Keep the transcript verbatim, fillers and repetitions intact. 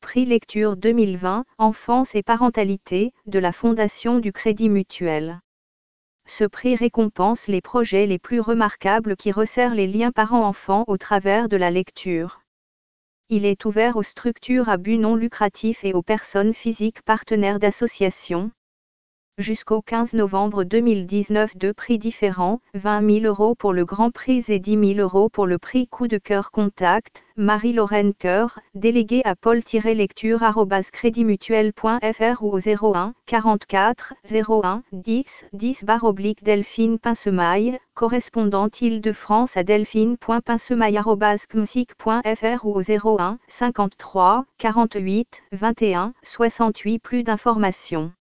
prix Lecture deux mille vingt, Enfance et parentalité, de la Fondation du Crédit Mutuel. Ce prix récompense les projets les plus remarquables qui resserrent les liens parents-enfants au travers de la lecture. Il est ouvert aux structures à but non lucratif et aux personnes physiques partenaires d'associations. Jusqu'au quinze novembre deux mille dix-neuf, deux prix différents, vingt mille euros pour le Grand Prix et dix mille euros pour le prix Coup de cœur Contact. Marie-Laurène Coeur, déléguée à pôle-lecture arobase crédit mutuel point f r ou au zéro un, quarante-quatre, zéro un, dix, dix oblique Delphine Pincemaille, correspondante Île-de-France à delphine point pincemaille arobase c m s i c point f r ou au zéro un, cinquante-trois, quarante-huit, vingt et un, soixante-huit. Plus d'informations.